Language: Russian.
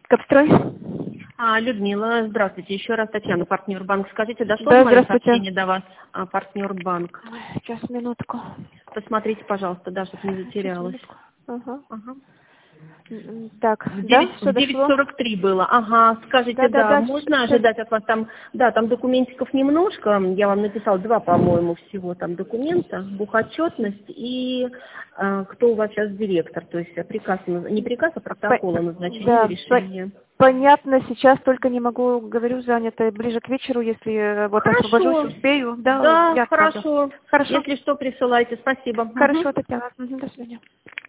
Капстрой? Людмила, здравствуйте. Еще раз Татьяна, партнер банк. Скажите, дошло Да, мое здравствуйте. сообщение до вас, партнер банк? Ой, сейчас, минутку. Посмотрите, пожалуйста, да, чтобы не Сейчас, затерялась. минутку. Ага. Ага. Так, В да, 9, все в дошло? 9:43 было. Ага, скажите, Да, да, да, да, можно все. ожидать от вас там, да, там документиков немножко, я вам написала 2, по-моему, всего там документа, бухотчетность и кто у вас сейчас директор, то есть приказ, не приказ, а протокол о назначении или Да, решения. понятно, сейчас только не могу, говорю, занято. Ближе к вечеру, если вот освобожусь, Хорошо, успею, да, да, я отправлю. хорошо, Хорошо, если что, присылайте, спасибо. Мгм. хорошо, Татьяна. Мгм, до свидания.